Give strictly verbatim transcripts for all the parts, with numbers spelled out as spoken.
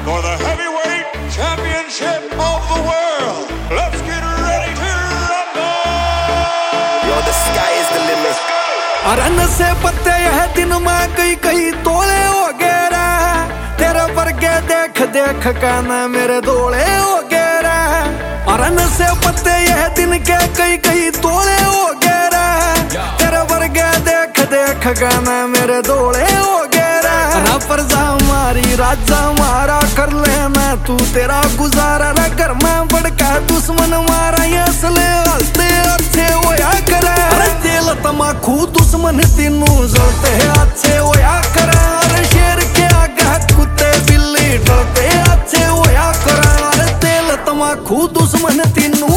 for the heavyweight championship of the world. Let's get ready to rumble. Yo, the sky is the limit. अरन से पत्ते यह दिन में कई कई तोले हो गए रे, तेरे वर्गे देख देख कहना मेरे दोले हो गए रे। अरन से पत्ते यह दिन के कई कई तोले हो गए रे, तेरे वर्गे देख देख कहना मेरे दोले हो गए रे। प्रजा हमारी राजा हमारा कर लेना तू तेरा गुजारा रे, घर में बड़का दुश्मन मारा ये असले हंसते अच्छे होया करे। अरे तेल तमाकू दुश्मन तीनों जलते अच्छे होया करे। अरे शेर के आगे कुत्ते बिल्ली डरते अच्छे होया करे। अरे तेल तमाकू दुश्मन तीनों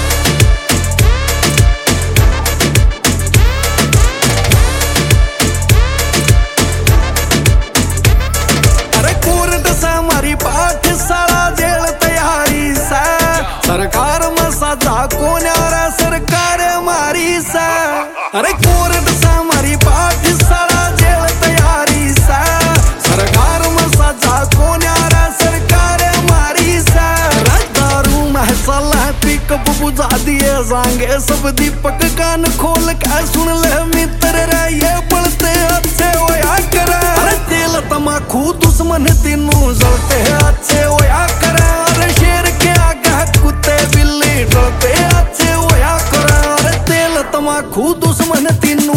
पाठशाला जेल तैयारी से सरकार में सजा कोन्यारा सरकार मारी से। अरे कोर्ट से हमारी पाठशाला जेल तैयारी से सरकार में सजा कोन्यारा सरकार मारी से। दारू महसला पिकअप बुझा दिए जाएंगे सब दीपक कान खोल के सुन ले मित्र रे ये पढ़ते अच्छे होया करे। अरे तेल तमाकू दुश्मन तीनों जलते अच्छे होया करे। अरे शेर के आगे कुत्ते बिल्ली डरते अच्छे होया करे। अरे तेल तमाकू दुश्मन तीनों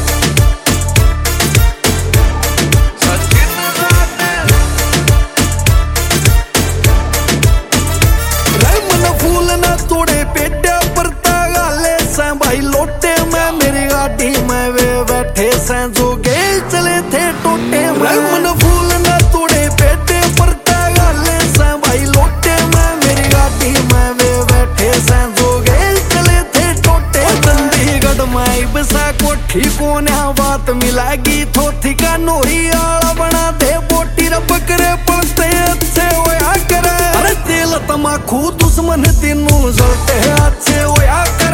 फूल ना तोड़े पेटे पर तागाले से भाई लोटे में मेरी गाड़ी में वे बैठे से जो गए चले थे टोटे में। मन फूल ना तोड़े पेटे पर तागाले से भाई लोटे में मेरी गाड़ी में वे बैठे से जो गए चले थे टोटे। चंडीगढ़ में बसा कोठी कोने बात मिलागी थोथी का नोरी आला बना दे बोटी रे बकरे पलते अच्छे होया करे। अरे तेल तमाकू दुश्मन तीनों जलते अच्छे होया करे।